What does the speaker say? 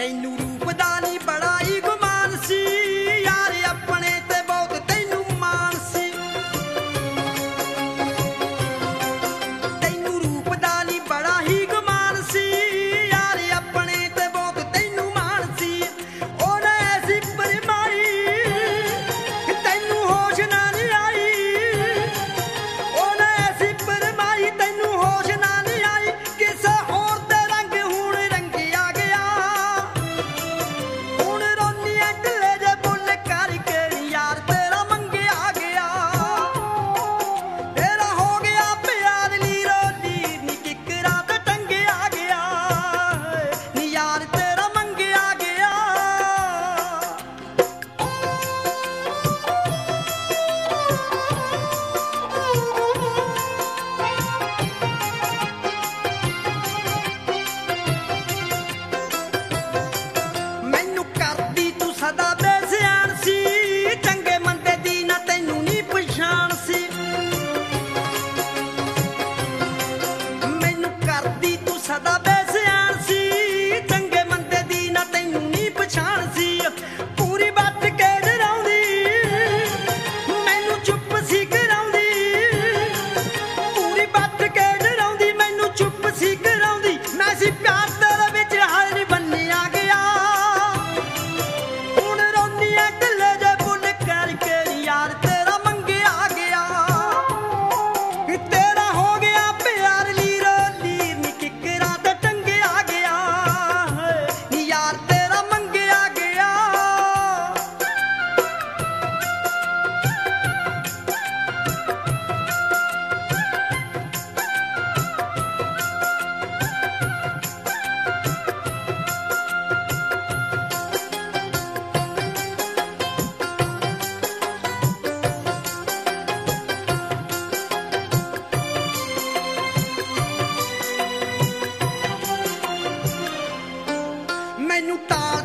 ਤੈਨੂੰ ਰੂਪ ਦਾ ਨੀ ਬੜਾ ਹੀ ਗੁਮਾਨ ਸੀ ਯਾਰ ਆਪਣੇ ਤੇ ਬਹੁਤ ਤੈਨੂੰ ਮਾਣ ਸੀ ਤੈਨੂੰ ਰੂਪ ਦਾ ਨੀ ਬੜਾ ਹੀ ਗੁਮਾਨ ਸੀ ਯਾਰ ਆਪਣੇ ਤੇ ਬਹੁਤ ਤੈਨੂੰ ਮਾਣ ਸੀ ਉਹਨੇ ਐਸੀ ਪਰਮਾਈ ਤੈਨੂੰ ਹੋਸ਼ ਨਾ ਨੀ ਆਈ ਉਹਨੇ ਐਸੀ ਪਰਮਾਈ ਤੈਨੂੰ ਹੋਸ਼ ਨਾ ਨੀ ਆਈ ਕਿਸੇ ਹੋਰ ਤੇ ਰੰਗ ਹੁਣ ਰੰਗਿਆ ਗਿਆ ਹੁਣ ਰੋਨੀਆਂ ਢਿੱਲੇ ਜੇ ਬੁੱਲ ਕਰਕੇ ਯਾਰ ਤੇਰਾ ਮੰਗਿਆ ਗਿਆ ਤੇਰਾ ਹੋ ਗਿਆ ਪਿਆਰ ਲੀਰੋ ਲੀਰ ਨੀ ਕਿਕਰਾਂ ਤੇ ਟੰਗਿਆ ਗਿਆ ਨੀ ਯਾਰ ਤੇਰਾ ਮੰਗਿਆ ਗਿਆ ਮੈਨੂੰ ਕਰਦੀ ਤੂੰ ਸਦਾ ਬੇਸਿਆਣ ਸੀ ਚੰਗੇ ਮੰਦੇ ਦੀ ਨਾ ਤੈਨੂੰ ਨੀ ਪਛਾਣ ਸੀ ਮੈਨੂੰ ਕਰਦੀ ਤੂੰ ਸਦਾ ਬੇਸਿਆਣ ਸੀ ਚੰਗੇ ਮੰਦੇ ਦੀ ਨਾ ਤੈਨੂੰ ਨੀ ਪਛਾਣ ਸੀ ਪੂਰੀ ਬੱਟ ਕੇ ਡਰਾਉਂਦੀ ਮੈਨੂੰ ਚੁੱਪ ਸੀ ਕਰਾਉਂਦੀ ਪੂਰੀ ਬੱਟ ਕੇ ਡਰਾਉਂਦੀ ਮੈਨੂੰ ਚੁੱਪ ਸੀ ਕਰਾਉਂਦੀ ਮੈਂ ਸੀ ਪਿਆਰ ਤੇਰੇ ਵਿੱਚ ਹਾਜ਼ਰ ਬੰਨਿਆ ਗਿਆ ਹੁਣ ਰੋਨੀਆਂ ਢਿੱਲੇ ਜੇ ਬੁੱਲ ਕਰਕੇ ਯਾਰ ਤੇਰਾ ਮੰਗਿਆ ਗਿਆ ਤੇਰਾ ਹੋ ਗਿਆ ਪਿਆਰ ਲੀਰੋ ਲੀਰ ਨੀ ਕਿਕਰਾਂ ਤੇ ਟੰਗਿਆ ਗਿਆ ਨੀ ਯਾਰ ਤੇਰਾ ਮੰਗਿਆ ਗਿਆ ਮੈਨੂੰ ਤਾਂ